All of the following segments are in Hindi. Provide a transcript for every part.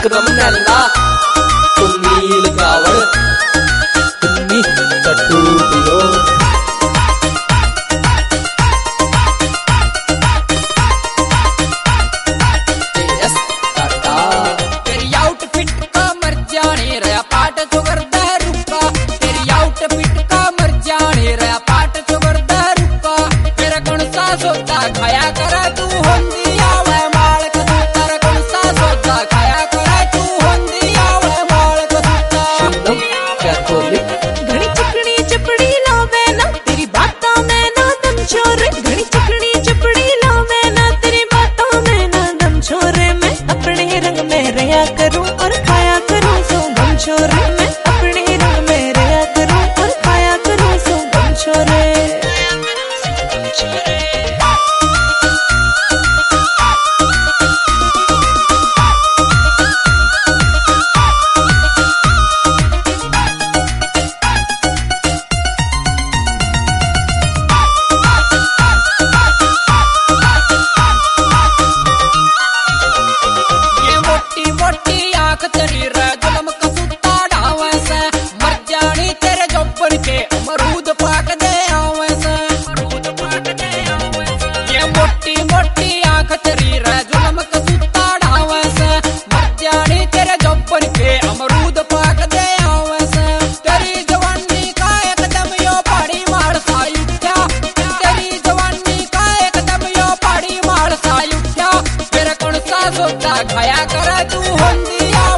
विक्रम नल्ला सुनील गावड़ तुम्ही कटूटियो तेरी आउटफिट का मर जाने रहा पाट चुगरदा रुका तेरी आउटफिट का मर जाने रहा पाट चुगरदा रुका तेरा कौन सा सोता खाया करा तू होंदी आवे माल का तेरा कौन सा सोता खाया करा तू होंदी आवे माल का शिवम कैथोलिक घड़ी चिकनी चपड़ी लावे ना तेरी बातों में ना दम छोरे घड़ी चिकनी चपड़ी लावे ना तेरी बातों में ना दम छोरे मैं अपने रंग में रहा करूं और खाया करूं सो गम छोरे मैं अपने रंग में रहा करूं और खाया करूं सो गम छोरे तेरी जुलम का सुता ढावे से मर जानी तेरे जोपर के अमरूद पाक दे आवे से ये मोटी मोटी आंख तेरी जुलम का सुता ढावे से मर जानी तेरे जोपर के अमरूद पाक दे आवे से तेरी जवानी का एकदम यो पहाड़ी मार सा उठा तेरी जवानी का एकदम यो पहाड़ी मार सा उठा तेरा कौन सा सोता खाया करा तू होंदी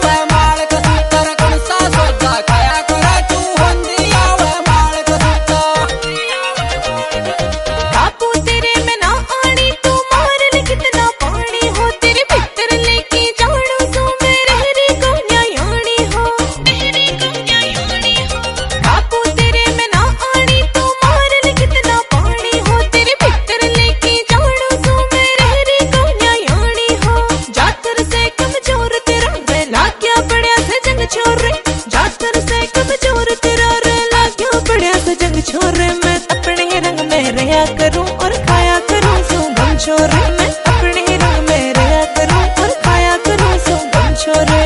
छोरे मैं अपने रंग में रहा करूं और खाया करूं सो गम छोरे मैं अपने रंग में रहा करूं और खाया करूं सो गम छोरे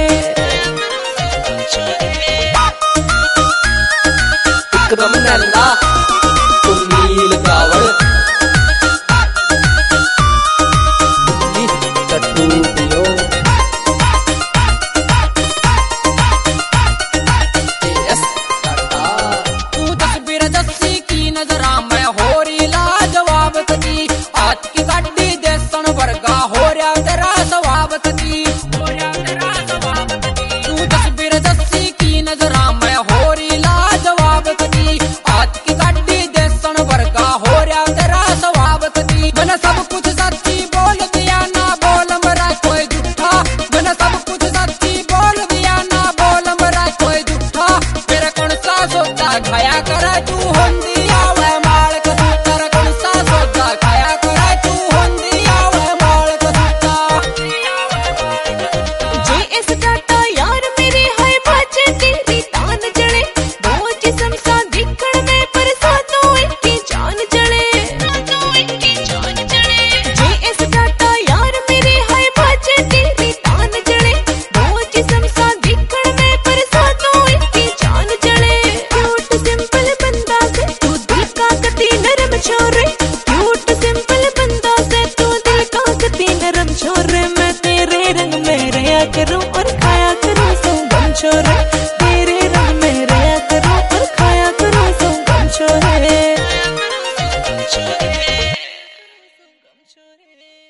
विक्रम नल्ला सुनील गावड़ तुम्ही कटूटियो खाया करा तू होंदी आवे माल का तेरा कौन सा सोता खाया करा तू होंदी आवे माल का जेएस डाटा यार मेरे हाय बाजे तेरी तान जड़े दो जिस्म सा दिखण में पर सातों एक की जान जड़े जेएस डाटा यार मेरे हाय बाजे तेरी तान जड़े दो जिस्म सा दिखण में पर सातों एक की जान जड़े सिंपल बंदा से तू दिल का कती नरम छोरे क्यूट सिंपल बंदा से तू दिल का कती नरम छोरे मैं तेरे रंग में रहा करूं और खाया करूं सो गम छोरे तेरे रंग में रहा करूं और खाया करूं सो गम छोरे